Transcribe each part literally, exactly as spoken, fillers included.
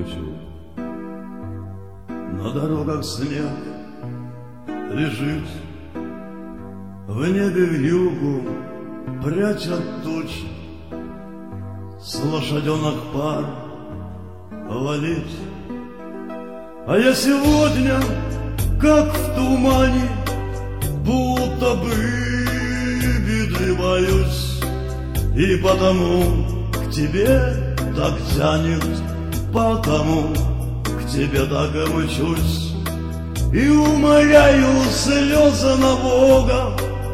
лечу. На дорогах снег лежит, в небе вьюгу прячет тучи, с лошаденок пар валит. А я сегодня, как в тумане, будто бы беды боюсь, и потому к тебе так тянет, потому к тебе так и мчусь. И умоляю слезы на Бога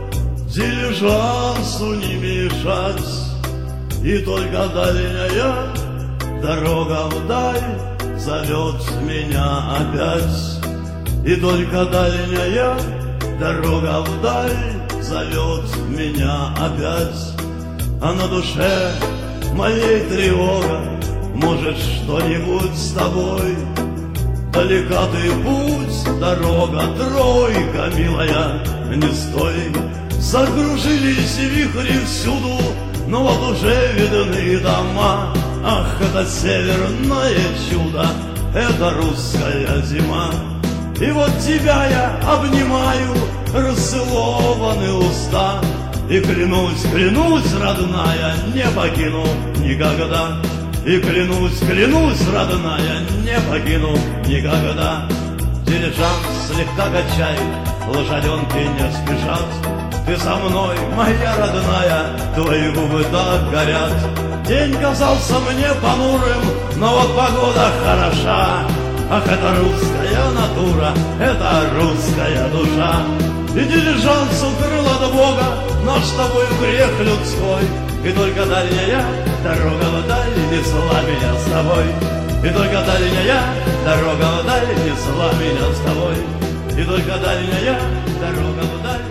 дилижансу не мешать. И только дальняя дорога вдаль зовет меня опять. И только дальняя дорога вдаль зовет меня опять. А на душе моей тревога, может, что-нибудь с тобой. Далека ты путь, дорога, тройка, милая, не стой. Закружились вихри всюду, но вот уже видны дома. Ах, это северное чудо, это русская зима. И вот тебя я обнимаю, расцелованы уста, и клянусь, клянусь, родная, не покину никогда. И клянусь, клянусь, родная, не покину никогда. Дилижанс слегка качает, лошаденки не спешат. Ты со мной, моя родная, твои губы так горят. День казался мне понурым, но вот погода хороша. Ах, это русская натура, это русская душа. И дилижанс укрыл от Бога наш с тобой грех людской. И только дальняя дорога вдаль несла меня с тобой. И только дальняя дорога вдаль несла меня с тобой. И только дальняя дорога вдаль